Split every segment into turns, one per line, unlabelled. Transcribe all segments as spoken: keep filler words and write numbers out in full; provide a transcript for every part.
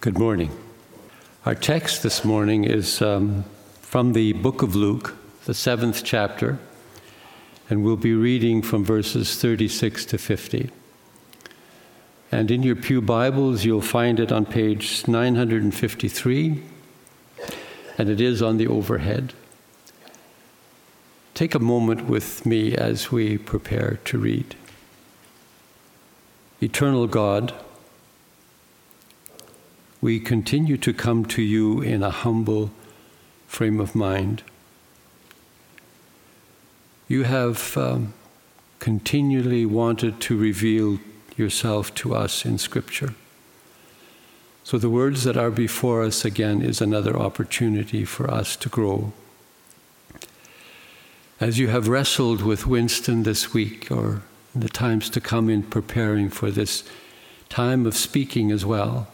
Good morning. Our text this morning is um, from the book of Luke, the seventh chapter, and we'll be reading from verses thirty-six to fifty. And in your pew Bibles, you'll find it on page nine fifty-three, and it is on the overhead. Take a moment with me as we prepare to read. Eternal God, we continue to come to you in a humble frame of mind. You have um, continually wanted to reveal yourself to us in Scripture. So the words that are before us again is another opportunity for us to grow. As you have wrestled with Winston this week, or in the times to come in preparing for this time of speaking as well,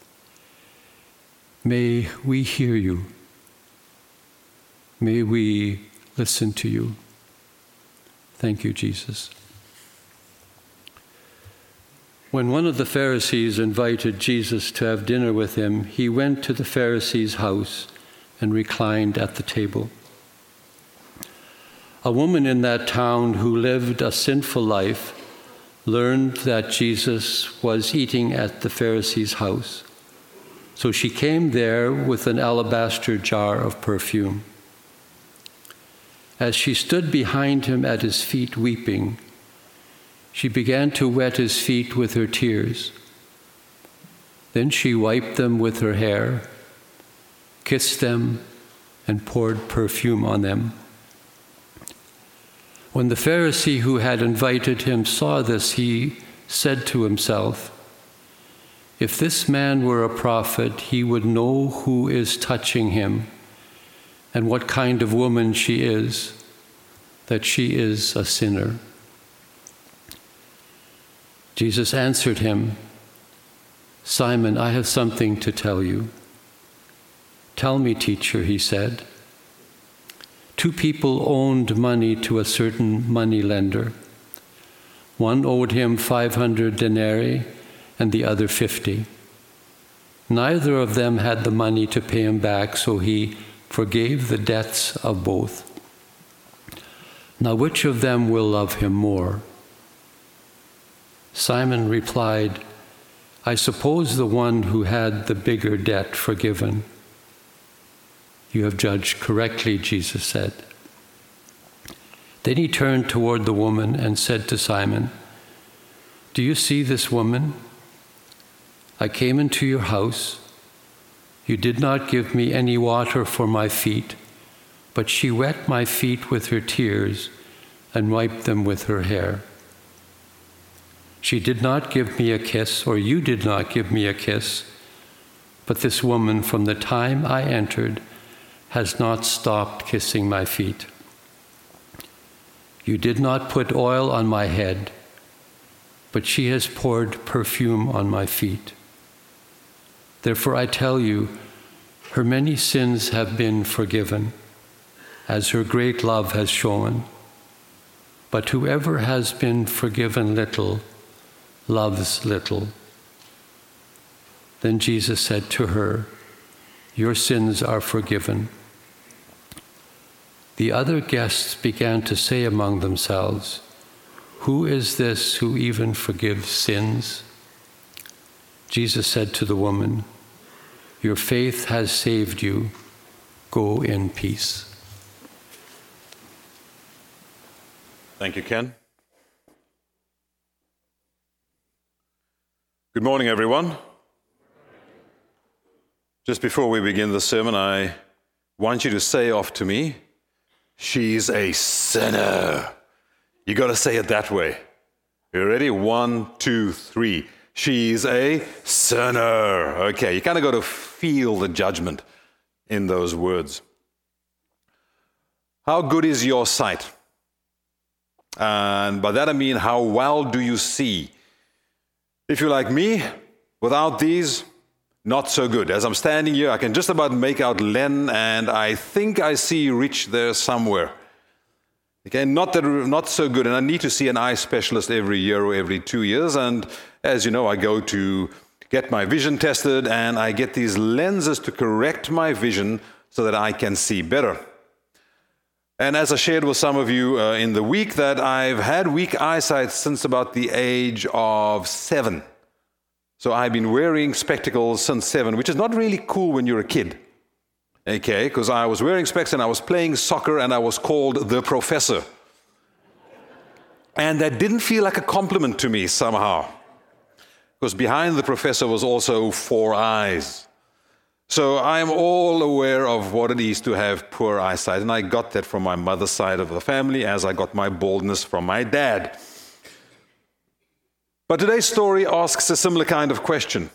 may we hear you. May we listen to you. Thank you, Jesus. When one of the Pharisees invited Jesus to have dinner with him, he went to the Pharisee's house and reclined at the table. A woman in that town who lived a sinful life learned that Jesus was eating at the Pharisee's house. So she came there with an alabaster jar of perfume. As she stood behind him at his feet weeping, she began to wet his feet with her tears. Then she wiped them with her hair, kissed them, and poured perfume on them. When the Pharisee who had invited him saw this, he said to himself, "If this man were a prophet, he would know who is touching him and what kind of woman she is, that she is a sinner." Jesus answered him, "Simon, I have something to tell you." "Tell me, teacher," he said. Two people owned money to a certain money lender. One owed him five hundred denarii, and the other fifty. Neither of them had the money to pay him back, so he forgave the debts of both. Now which of them will love him more? Simon replied, "I suppose the one who had the bigger debt forgiven." "You have judged correctly," Jesus said. Then he turned toward the woman and said to Simon, "Do you see this woman? I came into your house. You did not give me any water for my feet, but she wet my feet with her tears and wiped them with her hair. She did not give me a kiss, or you did not give me a kiss, but this woman from the time I entered has not stopped kissing my feet. You did not put oil on my head, but she has poured perfume on my feet. Therefore I tell you, her many sins have been forgiven, as her great love has shown. But whoever has been forgiven little, loves little." Then Jesus said to her, "Your sins are forgiven." The other guests began to say among themselves, "Who is this who even forgives sins?" Jesus said to the woman, "Your faith has saved you. Go in peace."
Thank you, Ken. Good morning, everyone. Just before we begin the sermon, I want you to say off to me, "She's a sinner." You got to say it that way. You ready? One, two, three. She's a sinner. Okay, you kind of got to feel the judgment in those words. How good is your sight? And by that I mean, how well do you see? If you're like me, without these, not so good. As I'm standing here, I can just about make out Len, and I think I see Rich there somewhere. Okay, not that not so good, and I need to see an eye specialist every year or every two years. And as you know, I go to get my vision tested, and I get these lenses to correct my vision so that I can see better. And as I shared with some of you uh, in the week, that I've had weak eyesight since about the age of seven. So I've been wearing spectacles since seven, which is not really cool when you're a kid. Okay, because I was wearing specs and I was playing soccer and I was called the professor. And that didn't feel like a compliment to me somehow, because behind the professor was also four eyes. So I'm all aware of what it is to have poor eyesight, and I got that from my mother's side of the family, as I got my baldness from my dad. But today's story asks a similar kind of question.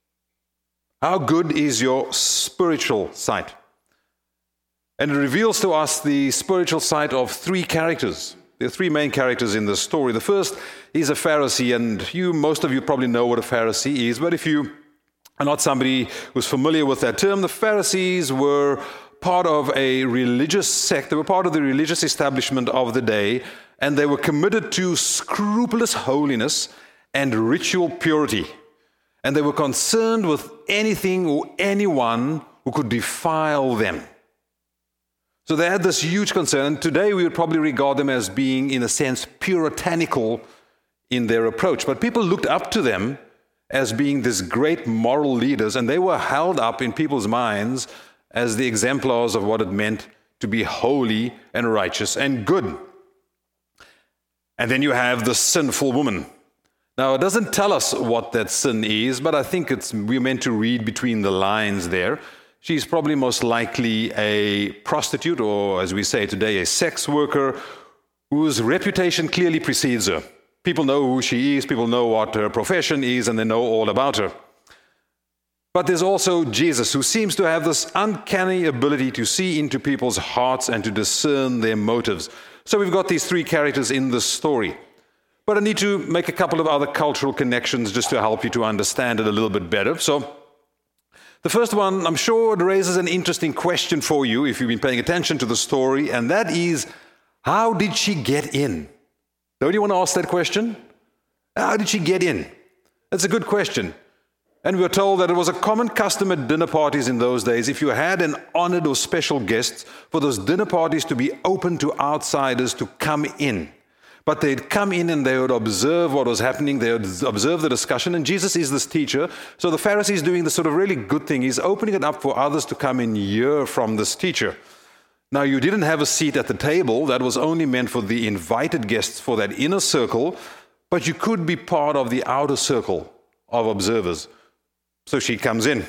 How good is your spiritual sight? And it reveals to us the spiritual sight of three characters. There are three main characters in this story. The first is a Pharisee, and you, most of you probably know what a Pharisee is, but if you are not somebody who's familiar with that term, the Pharisees were part of a religious sect. They were part of the religious establishment of the day, and they were committed to scrupulous holiness and ritual purity. And they were concerned with anything or anyone who could defile them. So they had this huge concern. Today we would probably regard them as being, in a sense, puritanical in their approach. But people looked up to them as being these great moral leaders, and they were held up in people's minds as the exemplars of what it meant to be holy and righteous and good. And then you have the sinful woman. Now, it doesn't tell us what that sin is, but I think it's we're meant to read between the lines there. She's probably most likely a prostitute, or as we say today, a sex worker, whose reputation clearly precedes her. People know who she is, people know what her profession is, and they know all about her. But there's also Jesus, who seems to have this uncanny ability to see into people's hearts and to discern their motives. So we've got these three characters in this story. But I need to make a couple of other cultural connections just to help you to understand it a little bit better. So the first one, I'm sure it raises an interesting question for you if you've been paying attention to the story, and that is, how did she get in? Don't you want to ask that question? How did she get in? That's a good question. And we were told that it was a common custom at dinner parties in those days, if you had an honored or special guest, for those dinner parties to be open to outsiders to come in. But they'd come in and they would observe what was happening. They would observe the discussion. And Jesus is this teacher. So the Pharisee is doing this sort of really good thing. He's opening it up for others to come and hear from this teacher. Now, you didn't have a seat at the table. That was only meant for the invited guests, for that inner circle. But you could be part of the outer circle of observers. So she comes in.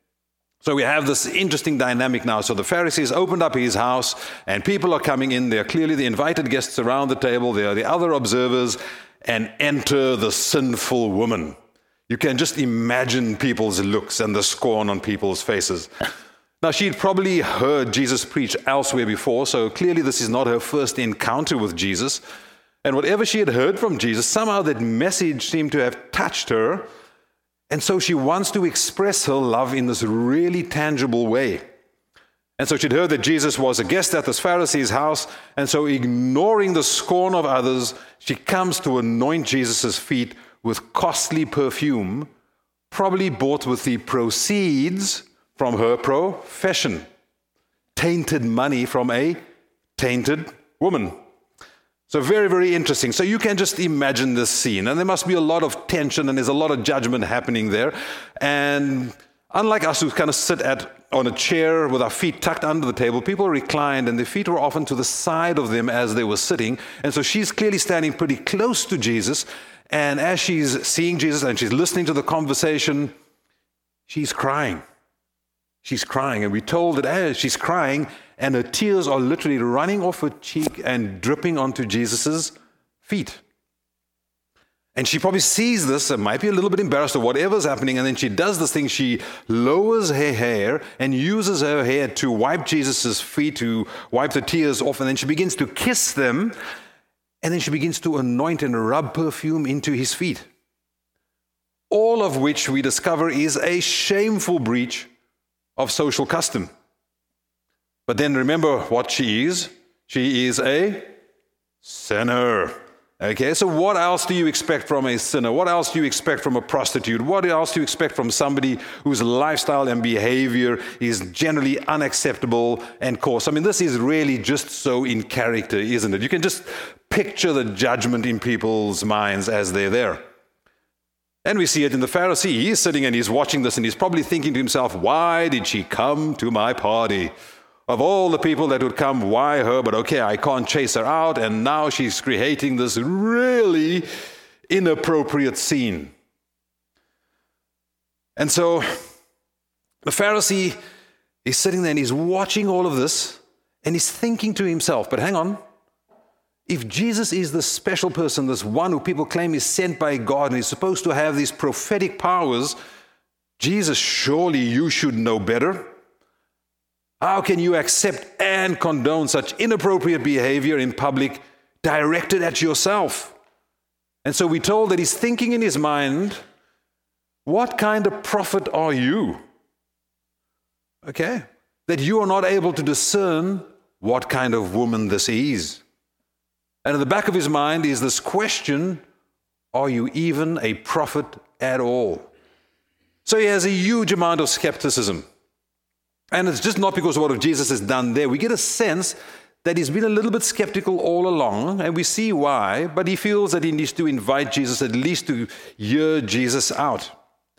So we have this interesting dynamic now. So the Pharisees opened up his house, and people are coming in. They're clearly the invited guests around the table. They are the other observers, and enter the sinful woman. You can just imagine people's looks and the scorn on people's faces. Now, she'd probably heard Jesus preach elsewhere before, so clearly this is not her first encounter with Jesus. And whatever she had heard from Jesus, somehow that message seemed to have touched her. And so she wants to express her love in this really tangible way. And so she'd heard that Jesus was a guest at this Pharisee's house, and so ignoring the scorn of others, she comes to anoint Jesus' feet with costly perfume, probably bought with the proceeds from her profession. Tainted money from a tainted woman. So very, very interesting. So you can just imagine this scene. And there must be a lot of tension, and there's a lot of judgment happening there. And unlike us who kind of sit at on a chair with our feet tucked under the table, people reclined, and their feet were often to the side of them as they were sitting. And so she's clearly standing pretty close to Jesus. And as she's seeing Jesus and she's listening to the conversation, she's crying. She's crying. And we're told that as she's crying, and her tears are literally running off her cheek and dripping onto Jesus' feet. And she probably sees this and might be a little bit embarrassed or whatever's happening, and then she does this thing. She lowers her hair and uses her hair to wipe Jesus' feet, to wipe the tears off, and then she begins to kiss them, and then she begins to anoint and rub perfume into his feet. All of which we discover is a shameful breach of social custom. But then remember what she is. She is a sinner. Okay, so what else do you expect from a sinner? What else do you expect from a prostitute? What else do you expect from somebody whose lifestyle and behavior is generally unacceptable and coarse? I mean, this is really just so in character, isn't it? You can just picture the judgment in people's minds as they're there. And we see it in the Pharisee. He's sitting and he's watching this and he's probably thinking to himself, why did she come to my party? Of all the people that would come, why her? But okay, I can't chase her out, and now she's creating this really inappropriate scene. And so the Pharisee is sitting there and he's watching all of this, and he's thinking to himself, but hang on, if Jesus is this special person, this one who people claim is sent by God and is supposed to have these prophetic powers, Jesus, surely you should know better. How can you accept and condone such inappropriate behavior in public directed at yourself? And so we're told that he's thinking in his mind, what kind of prophet are you? Okay? That you are not able to discern what kind of woman this is. And in the back of his mind is this question, are you even a prophet at all? So he has a huge amount of skepticism. And it's just not because of what Jesus has done there. We get a sense that he's been a little bit skeptical all along, and we see why, but he feels that he needs to invite Jesus at least to hear Jesus out.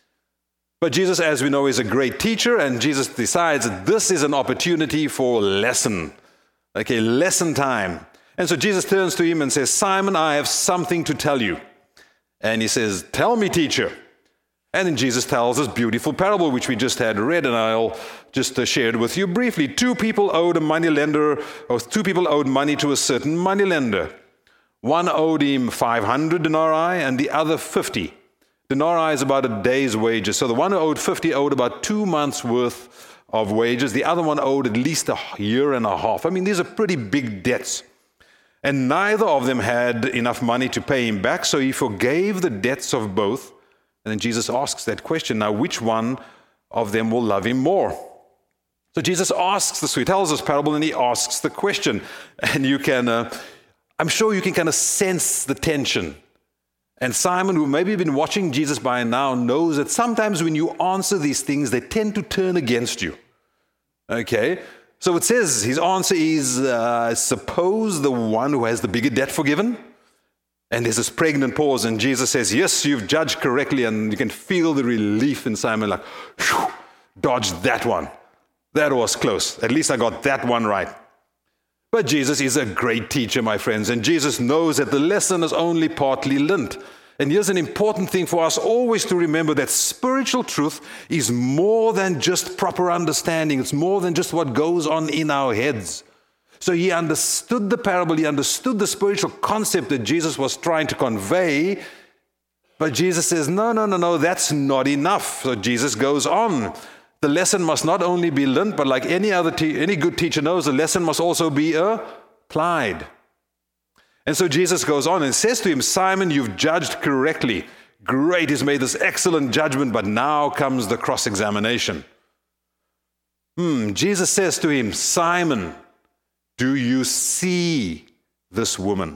But Jesus, as we know, is a great teacher, and Jesus decides that this is an opportunity for lesson. Okay, lesson time. And so Jesus turns to him and says, Simon, I have something to tell you. And he says, tell me, teacher. And then Jesus tells this beautiful parable, which we just had read, and I'll just uh, share it with you briefly. Two people owed a moneylender, or two people owed money to a certain moneylender. One owed him five hundred denarii, and the other fifty. Denarii is about a day's wages. So the one who owed fifty owed about two months' worth of wages. The other one owed at least a year and a half. I mean, these are pretty big debts. And neither of them had enough money to pay him back, so he forgave the debts of both. And then Jesus asks that question, now which one of them will love him more? So Jesus asks this, he tells this parable and he asks the question. And you can, uh, I'm sure you can kind of sense the tension. And Simon, who maybe been watching Jesus by now, knows that sometimes when you answer these things, they tend to turn against you. Okay? So it says, his answer is, uh, suppose the one who has the bigger debt forgiven? And there's this pregnant pause, and Jesus says, yes, you've judged correctly, and you can feel the relief in Simon, like, whew, dodged that one. That was close. At least I got that one right. But Jesus is a great teacher, my friends, and Jesus knows that the lesson is only partly learnt. And here's an important thing for us always to remember, that spiritual truth is more than just proper understanding. It's more than just what goes on in our heads. So he understood the parable, he understood the spiritual concept that Jesus was trying to convey, but Jesus says, no, no, no, no, that's not enough. So Jesus goes on. The lesson must not only be learned, but like any other te- any good teacher knows, the lesson must also be applied. And so Jesus goes on and says to him, Simon, you've judged correctly. Great, he's made this excellent judgment, but now comes the cross-examination. Hmm, Jesus says to him, Simon, do you see this woman?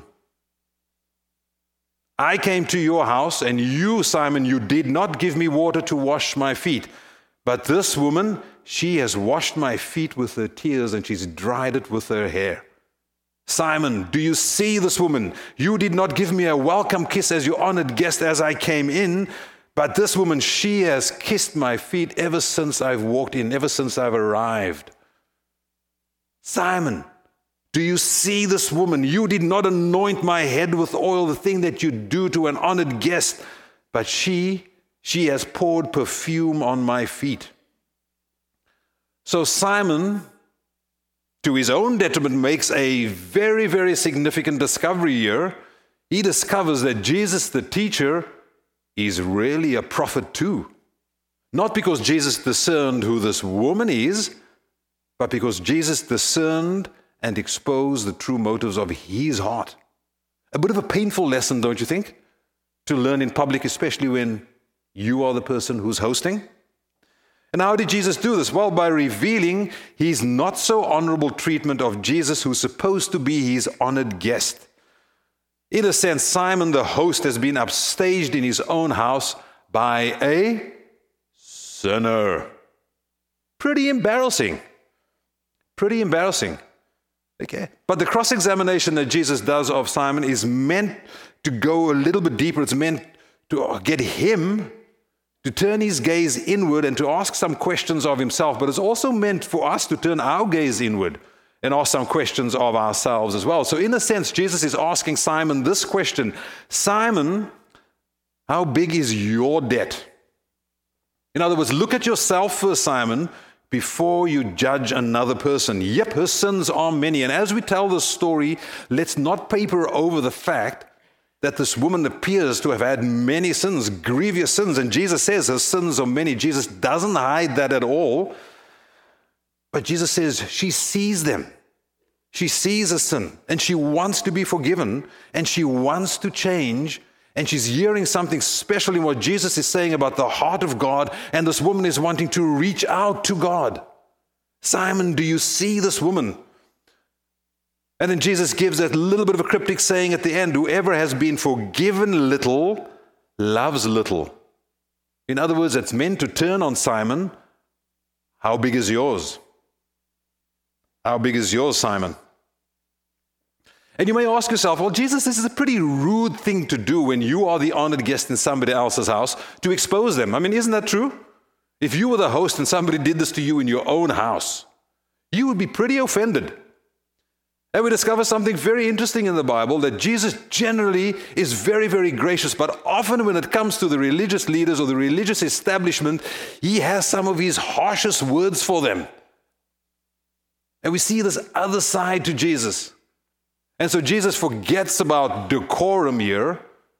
I came to your house, and you, Simon, you did not give me water to wash my feet. But this woman, she has washed my feet with her tears, and she's dried it with her hair. Simon, do you see this woman? You did not give me a welcome kiss as your honored guest as I came in, but this woman, she has kissed my feet ever since I've walked in, ever since I've arrived. Simon, do you see this woman? You did not anoint my head with oil, the thing that you do to an honored guest, but she, she has poured perfume on my feet. So Simon, to his own detriment, makes a very, very significant discovery here. He discovers that Jesus, the teacher, is really a prophet too. Not because Jesus discerned who this woman is, but because Jesus discerned and exposed the true motives of his heart. A bit of a painful lesson, don't you think? To learn in public, especially when you are the person who's hosting. And how did Jesus do this? Well, by revealing his not so honorable treatment of Jesus, who's supposed to be his honored guest. In a sense, Simon the host has been upstaged in his own house by a sinner. Pretty embarrassing. Pretty embarrassing. Okay. But the cross-examination that Jesus does of Simon is meant to go a little bit deeper. It's meant to get him to turn his gaze inward and to ask some questions of himself. But it's also meant for us to turn our gaze inward and ask some questions of ourselves as well. So in a sense, Jesus is asking Simon this question: Simon, how big is your debt? In other words, look at yourself first, Simon, before you judge another person. Yep, her sins are many. And as we tell this story, let's not paper over the fact that this woman appears to have had many sins, grievous sins. And Jesus says her sins are many. Jesus doesn't hide that at all. But Jesus says she sees them. She sees a sin, and she wants to be forgiven, and she wants to change, and she's hearing something special in what Jesus is saying about the heart of God, and this woman is wanting to reach out to God. Simon, do you see this woman? And then Jesus gives that little bit of a cryptic saying at the end: whoever has been forgiven little loves little. In other words, it's meant to turn on Simon. How big is yours? How big is yours, Simon? And you may ask yourself, well, Jesus, this is a pretty rude thing to do when you are the honored guest in somebody else's house, to expose them. I mean, isn't that true? If you were the host and somebody did this to you in your own house, you would be pretty offended. And we discover something very interesting in the Bible, that Jesus generally is very, very gracious, but often when it comes to the religious leaders or the religious establishment, he has some of his harshest words for them. And we see this other side to Jesus. And so Jesus forgets about decorum here,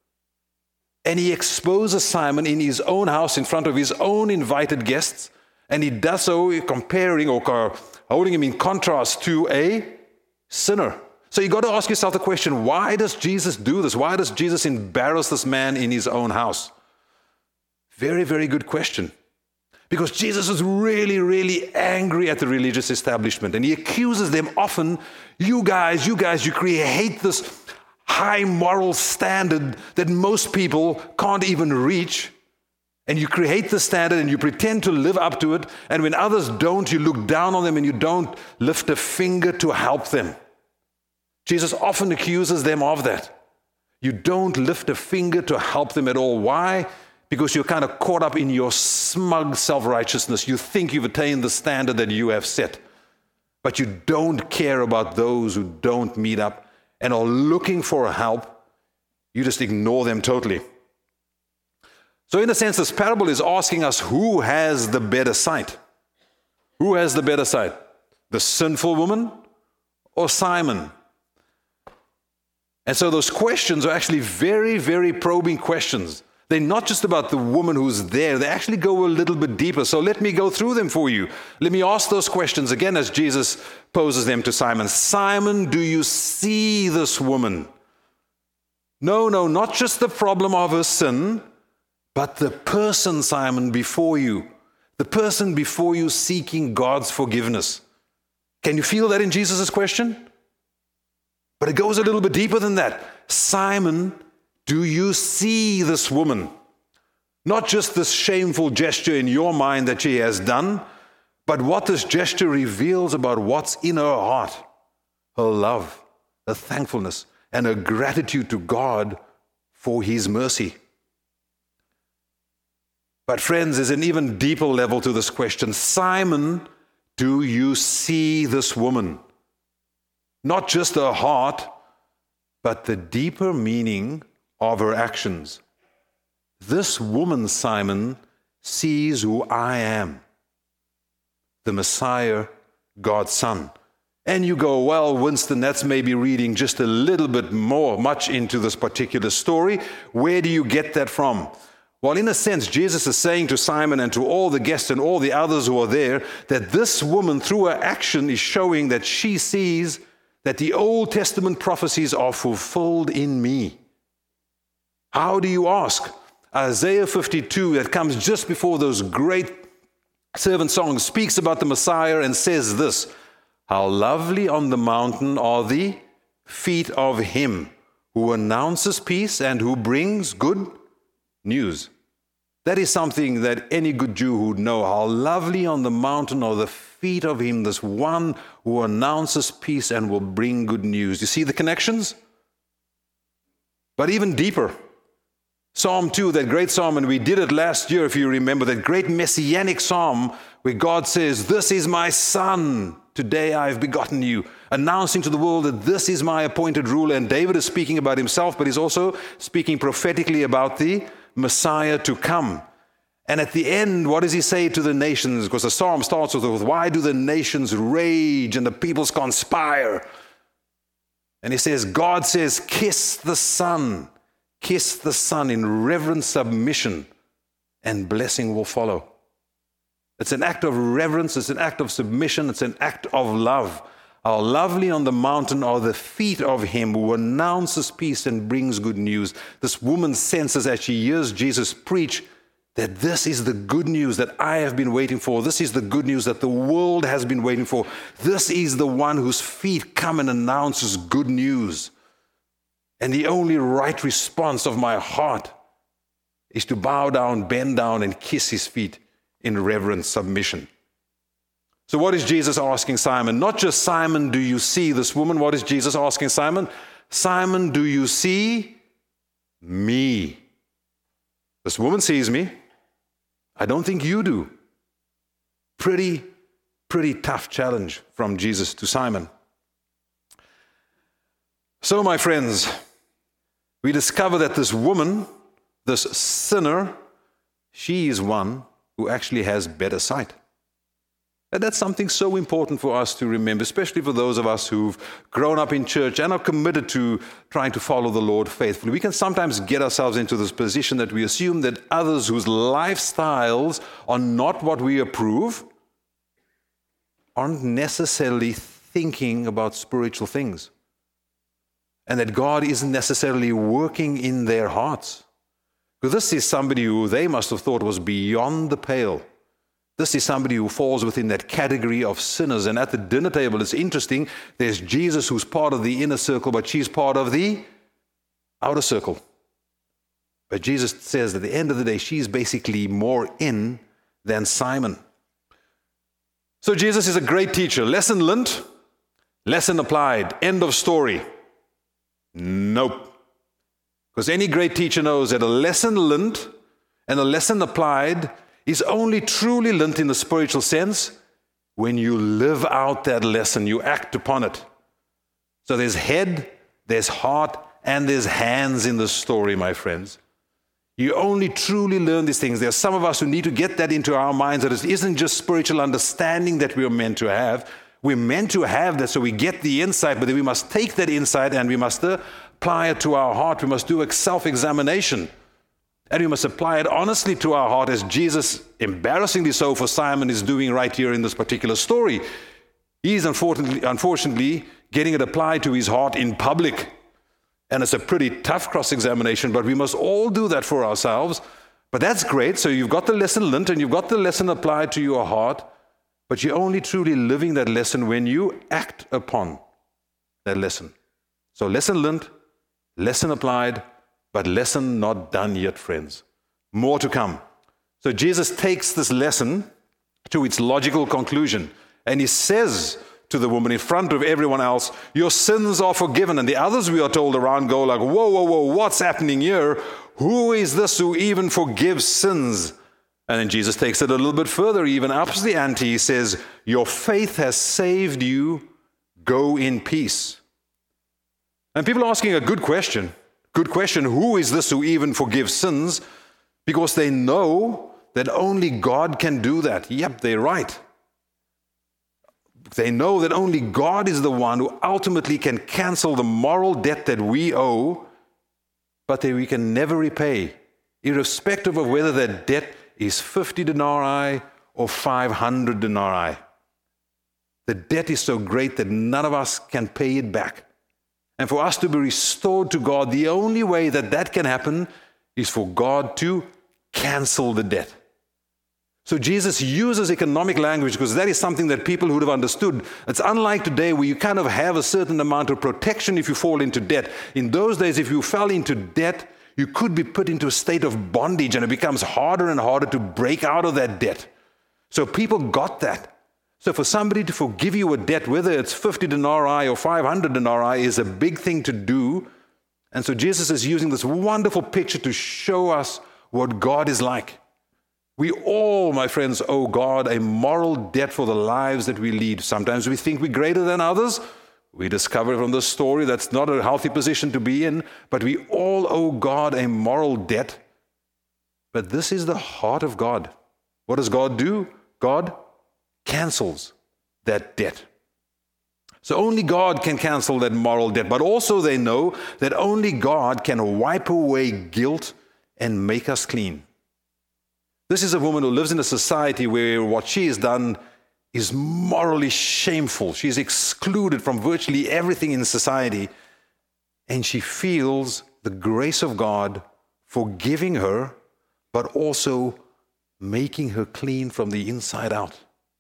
and he exposes Simon in his own house in front of his own invited guests, and he does so comparing or holding him in contrast to a sinner. So you got to ask yourself the question, why does Jesus do this? Why does Jesus embarrass this man in his own house? Very, very good question. Because Jesus is really, really angry at the religious establishment, and he accuses them often, you guys, you guys, you create this high moral standard that most people can't even reach, and you create the standard and you pretend to live up to it, and when others don't, you look down on them and you don't lift a finger to help them. Jesus often accuses them of that. You don't lift a finger to help them at all. Why? Because you're kind of caught up in your smug self-righteousness. You think you've attained the standard that you have set, but you don't care about those who don't meet up and are looking for help. You just ignore them totally. So in a sense, this parable is asking us, who has the better sight? Who has the better sight? The sinful woman or Simon? And so those questions are actually very, very probing questions. They're not just about the woman who's there. They actually go a little bit deeper. So let me go through them for you. Let me ask those questions again as Jesus poses them to Simon. Simon, do you see this woman? No, no, not just the problem of her sin, but the person, Simon, before you. The person before you seeking God's forgiveness. Can you feel that in Jesus' question? But it goes a little bit deeper than that. Simon, do you see this woman? Not just this shameful gesture in your mind that she has done, but what this gesture reveals about what's in her heart. Her love, her thankfulness, and her gratitude to God for his mercy. But friends, there's an even deeper level to this question. Simon, do you see this woman? Not just her heart, but the deeper meaning of her actions. This woman, Simon, sees who I am, the Messiah, God's Son. And you go, well, Winston, that's maybe reading just a little bit more, much into this particular story. Where do you get that from? Well, in a sense, Jesus is saying to Simon and to all the guests and all the others who are there, that this woman, through her action, is showing that she sees that the Old Testament prophecies are fulfilled in me. How do you ask? Isaiah fifty-two, that comes just before those great servant songs, speaks about the Messiah and says this: how lovely on the mountain are the feet of him who announces peace and who brings good news. That is something that any good Jew would know. How lovely on the mountain are the feet of him, this one who announces peace and will bring good news. You see the connections? But even deeper, Psalm two, that great psalm, and we did it last year if you remember, that great messianic psalm where God says, "This is my son, today I have begotten you," announcing to the world that this is my appointed ruler. And David is speaking about himself, but he's also speaking prophetically about the Messiah to come. And at the end, what does he say to the nations? Because the psalm starts with, "Why do the nations rage and the peoples conspire?" And he says, God says, "Kiss the Son. Kiss the Son in reverent submission, and blessing will follow." It's an act of reverence, it's an act of submission, it's an act of love. How lovely on the mountain are the feet of him who announces peace and brings good news. This woman senses as she hears Jesus preach that this is the good news that I have been waiting for. This is the good news that the world has been waiting for. This is the one whose feet come and announces good news. And the only right response of my heart is to bow down, bend down, and kiss his feet in reverent submission. So what is Jesus asking Simon? Not just, "Simon, do you see this woman?" What is Jesus asking Simon? "Simon, do you see me?" This woman sees me. I don't think you do. Pretty, pretty tough challenge from Jesus to Simon. So, my friends, we discover that this woman, this sinner, she is one who actually has better sight. And that's something so important for us to remember, especially for those of us who've grown up in church and are committed to trying to follow the Lord faithfully. We can sometimes get ourselves into this position that we assume that others whose lifestyles are not what we approve aren't necessarily thinking about spiritual things, and that God isn't necessarily working in their hearts. Because this is somebody who they must have thought was beyond the pale. This is somebody who falls within that category of sinners. And at the dinner table, it's interesting, there's Jesus who's part of the inner circle, but she's part of the outer circle. But Jesus says at the end of the day, she's basically more in than Simon. So Jesus is a great teacher. Lesson learned, lesson applied, end of story. Nope. Because any great teacher knows that a lesson learned and a lesson applied is only truly learned in the spiritual sense when you live out that lesson, you act upon it. So there's head, there's heart, and there's hands in the story, my friends. You only truly learn these things. There are some of us who need to get that into our minds, that it isn't just spiritual understanding that we are meant to have. We're meant to have that so we get the insight, but then we must take that insight and we must apply it to our heart. We must do a self-examination. And we must apply it honestly to our heart, as Jesus, embarrassingly so for Simon, is doing right here in this particular story. He's unfortunately, unfortunately getting it applied to his heart in public. And it's a pretty tough cross-examination, but we must all do that for ourselves. But that's great. So you've got the lesson learned and you've got the lesson applied to your heart, but you're only truly living that lesson when you act upon that lesson. So lesson learned, lesson applied, but lesson not done yet, friends. More to come. So Jesus takes this lesson to its logical conclusion, and he says to the woman in front of everyone else, "Your sins are forgiven." And the others, we are told, around go like, whoa, whoa, whoa, what's happening here? Who is this who even forgives sins? And then Jesus takes it a little bit further, he even ups the ante. He says, "Your faith has saved you. Go in peace." And people are asking a good question. Good question, who is this who even forgives sins? Because they know that only God can do that. Yep, they're right. They know that only God is the one who ultimately can cancel the moral debt that we owe, but that we can never repay, irrespective of whether that debt is fifty denarii or five hundred denarii. The debt is so great that none of us can pay it back. And for us to be restored to God, the only way that that can happen is for God to cancel the debt. So Jesus uses economic language because that is something that people would have understood. It's unlike today where you kind of have a certain amount of protection if you fall into debt. In those days, if you fell into debt, you could be put into a state of bondage, and it becomes harder and harder to break out of that debt. So people got that. So for somebody to forgive you a debt, whether it's fifty denarii or five hundred denarii, is a big thing to do. And so Jesus is using this wonderful picture to show us what God is like. We all, my friends, owe God a moral debt for the lives that we lead. Sometimes we think we're greater than others. We discover from this story that's not a healthy position to be in, but we all owe God a moral debt. But this is the heart of God. What does God do? God cancels that debt. So only God can cancel that moral debt, but also they know that only God can wipe away guilt and make us clean. This is a woman who lives in a society where what she has done is morally shameful. She's excluded from virtually everything in society, and she feels the grace of God forgiving her, but also making her clean from the inside out.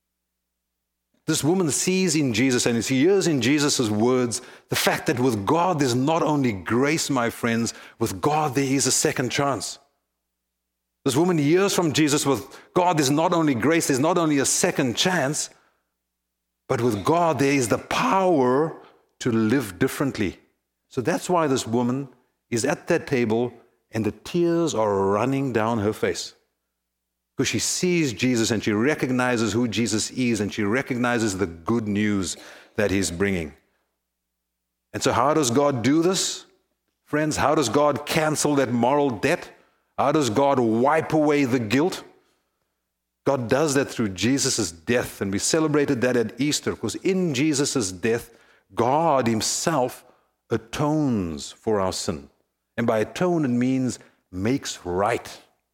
This woman sees in Jesus and she hears in Jesus' words the fact that with God there's not only grace, my friends, with God there is a second chance. This woman hears from Jesus, with God there's not only grace, there's not only a second chance, but with God there is the power to live differently. So that's why this woman is at that table and the tears are running down her face. Because she sees Jesus and she recognizes who Jesus is and she recognizes the good news that he's bringing. And so how does God do this? Friends, how does God cancel that moral debt? How does God wipe away the guilt? God does that through Jesus' death, and we celebrated that at Easter because in Jesus' death, God himself atones for our sin. And by atone, it means makes right.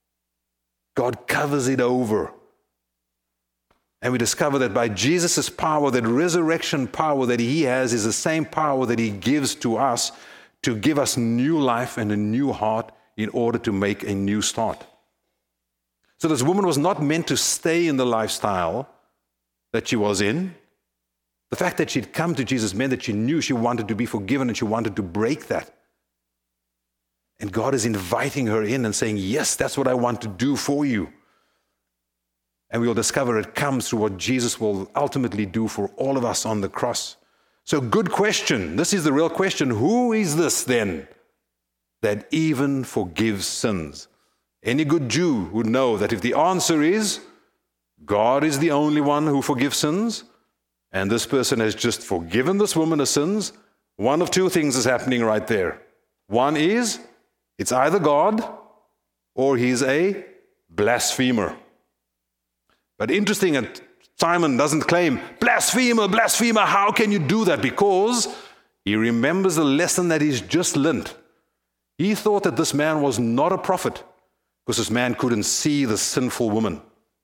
God covers it over. And we discover that by Jesus' power, that resurrection power that he has is the same power that he gives to us to give us new life and a new heart in order to make a new start. So this woman was not meant to stay in the lifestyle that she was in. The fact that she'd come to Jesus meant that she knew she wanted to be forgiven and she wanted to break that. And God is inviting her in and saying, yes, that's what I want to do for you. And we will discover it comes through what Jesus will ultimately do for all of us on the cross. So good question. This is the real question. Who is this then that even forgives sins? Any good Jew would know that if the answer is God is the only one who forgives sins, and this person has just forgiven this woman her sins, one of two things is happening right there. One is, it's either God or he's a blasphemer. But interesting, and Simon doesn't claim, blasphemer, blasphemer, how can you do that? Because he remembers the lesson that he's just learned. He thought that this man was not a prophet because this man couldn't see the sinful woman.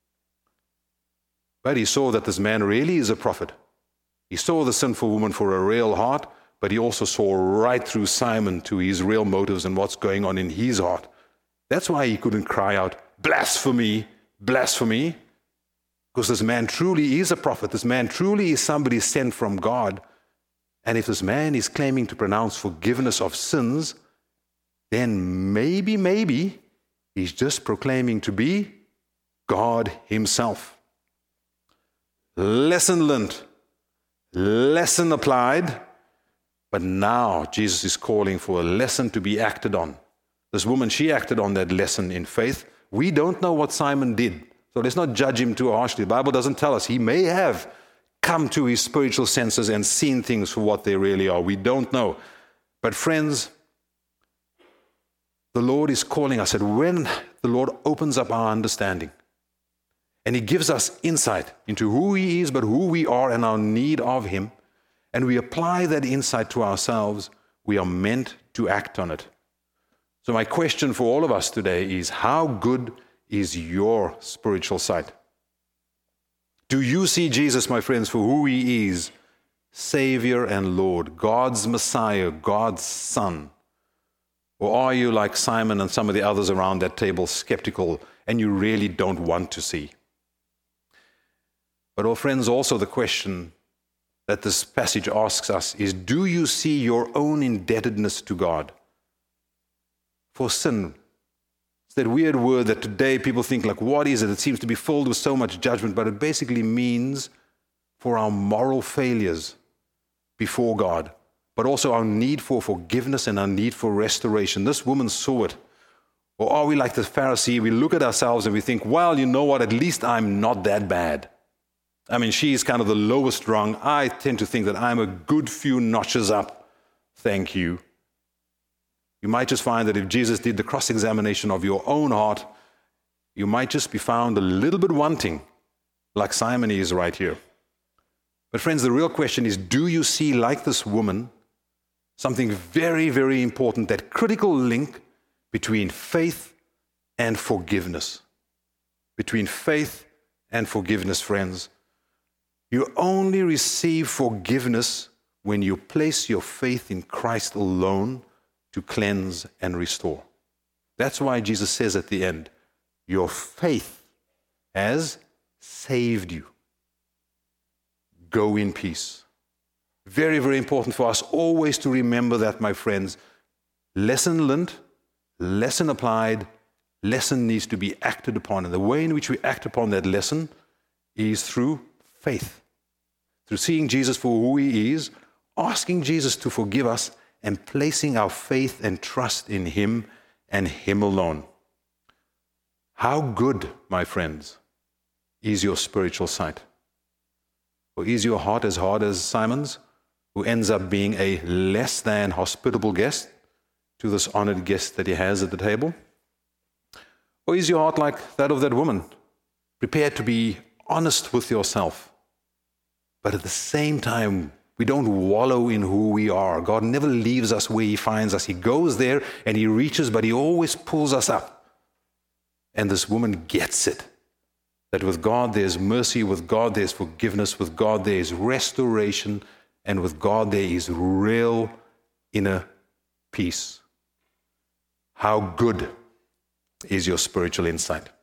But he saw that this man really is a prophet. He saw the sinful woman for a real heart, but he also saw right through Simon to his real motives and what's going on in his heart. That's why he couldn't cry out, blasphemy, blasphemy, because this man truly is a prophet. This man truly is somebody sent from God. And if this man is claiming to pronounce forgiveness of sins, then maybe, maybe he's just proclaiming to be God himself. Lesson learned, lesson applied, but now Jesus is calling for a lesson to be acted on. This woman, she acted on that lesson in faith. We don't know what Simon did, so let's not judge him too harshly. The Bible doesn't tell us. He may have come to his spiritual senses and seen things for what they really are. We don't know. But friends, the Lord is calling us, and when the Lord opens up our understanding and he gives us insight into who he is, but who we are and our need of him, and we apply that insight to ourselves, we are meant to act on it. So my question for all of us today is, how good is your spiritual sight? Do you see Jesus, my friends, for who he is, Savior and Lord, God's Messiah, God's Son? Or are you like Simon and some of the others around that table, skeptical, and you really don't want to see? But, oh friends, also the question that this passage asks us is, do you see your own indebtedness to God for sin? It's that weird word that today people think, like, what is it? It seems to be filled with so much judgment, but it basically means for our moral failures before God, but also our need for forgiveness and our need for restoration. This woman saw it. Or are we like the Pharisee? We look at ourselves and we think, well, you know what? At least I'm not that bad. I mean, she's kind of the lowest rung. I tend to think that I'm a good few notches up. Thank you. You might just find that if Jesus did the cross-examination of your own heart, you might just be found a little bit wanting, like Simon is right here. But friends, the real question is, do you see, like this woman, something very, very important, that critical link between faith and forgiveness? Between faith and forgiveness, friends. You only receive forgiveness when you place your faith in Christ alone to cleanse and restore. That's why Jesus says at the end, your faith has saved you. Go in peace. Very, very important for us always to remember that, my friends. Lesson learned, lesson applied, lesson needs to be acted upon. And the way in which we act upon that lesson is through faith. Through seeing Jesus for who he is, asking Jesus to forgive us, and placing our faith and trust in him and him alone. How good, my friends, is your spiritual sight? Or is your heart as hard as Simon's, who ends up being a less than hospitable guest to this honored guest that he has at the table? Or is your heart like that of that woman, prepared to be honest with yourself, but at the same time, we don't wallow in who we are. God never leaves us where he finds us. He goes there and he reaches, but he always pulls us up. And this woman gets it. That with God there's mercy, with God there's forgiveness, with God there is restoration, and with God there is real inner peace. How good is your spiritual insight?